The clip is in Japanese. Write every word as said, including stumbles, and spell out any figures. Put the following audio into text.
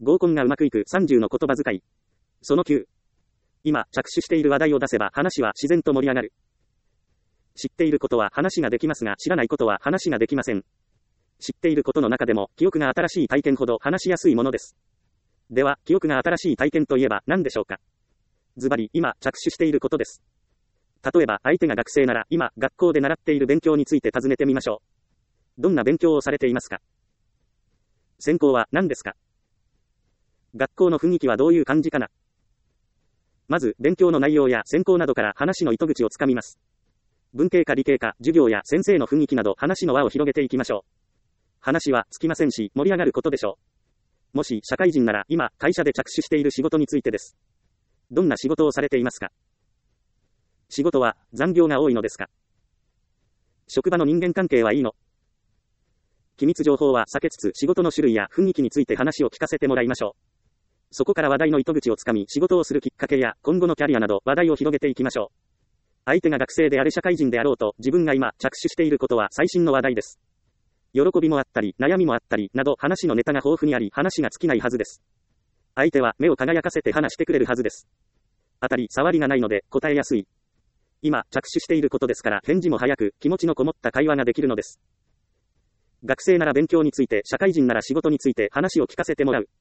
合コンがうまくいくさんじゅうの言葉遣い。そのきゅう。今、着手している話題を出せば話は自然と盛り上がる。知っていることは話ができますが、知らないことは話ができません。知っていることの中でも、記憶が新しい体験ほど話しやすいものです。では、記憶が新しい体験といえば何でしょうか。ズバリ、今、着手していることです。例えば、相手が学生なら、今、学校で習っている勉強について尋ねてみましょう。どんな勉強をされていますか？専攻は何ですか？学校の雰囲気はどういう感じかな？まず、勉強の内容や専攻などから話の糸口をつかみます。文系か理系か、授業や先生の雰囲気など話の輪を広げていきましょう。話はつきませんし、盛り上がることでしょう。もし、社会人なら、今、会社で着手している仕事についてです。どんな仕事をされていますか？仕事は残業が多いのですか？職場の人間関係はいいの？機密情報は避けつつ仕事の種類や雰囲気について話を聞かせてもらいましょう。そこから話題の糸口をつかみ、仕事をするきっかけや今後のキャリアなど話題を広げていきましょう。相手が学生であれ社会人であろうと、自分が今着手していることは最新の話題です。喜びもあったり、悩みもあったりなど話のネタが豊富にあり、話が尽きないはずです。相手は目を輝かせて話してくれるはずです。当たり障りがないので答えやすい。今、着手していることですから返事も早く、気持ちのこもった会話ができるのです。学生なら勉強について、社会人なら仕事について話を聞かせてもらう。